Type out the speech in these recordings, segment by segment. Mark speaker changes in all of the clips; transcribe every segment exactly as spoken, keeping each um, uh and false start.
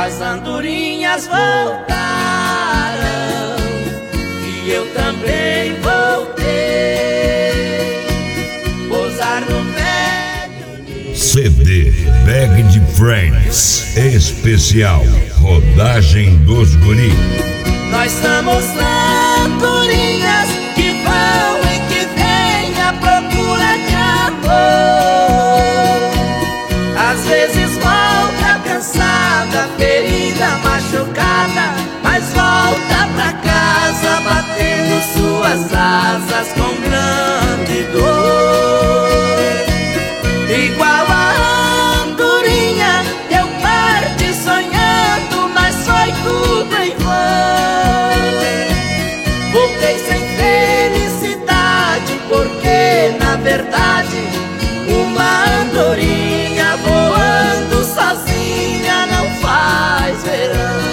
Speaker 1: as andorinhas voltaram e eu também voltei. Pousar no velho ninho.
Speaker 2: C D Bag Friends especial Rodagem dos Guri.
Speaker 1: Nós somos andorinhas que vão e que vêm à procura de amor. Às vezes volta cansada, ferida, machucada, mas volta pra casa batendo suas asas com grande dor. Igual a andorinha, eu parti sonhando, mas foi tudo em vão. Voltei sem felicidade, porque na verdade uma andorinha voando sozinha não faz verão.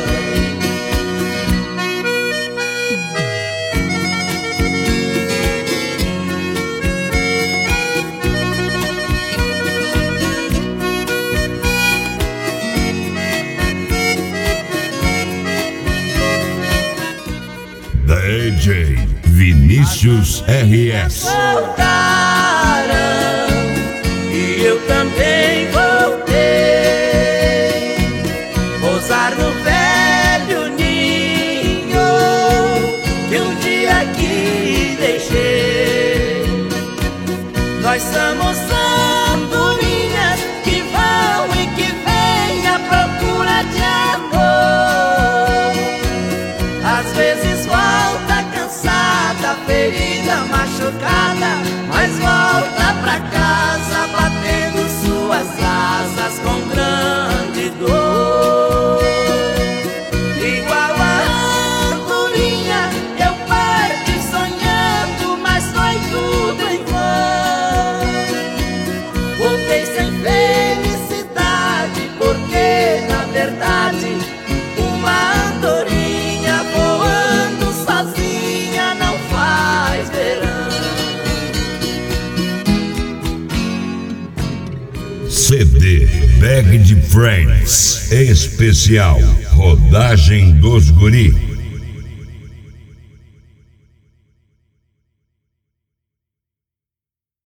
Speaker 2: D J Vinícius R S.
Speaker 1: Voltaram e eu também voltei. Pousar no velho ninho que um dia aqui deixei. Nós somos andorinhas que vão e que vêm à procura de amor. Às vezes volta cansada, ferida, machucada, mas volta pra casa batendo suas asas com grande dor. Igual a andorinha, eu parti sonhando, mas foi tudo em vão. Voltei sem felicidade, porque na verdade uma andorinha voando sozinha não faz verão.
Speaker 2: C D Bag Friends especial Rodagem dos Guri.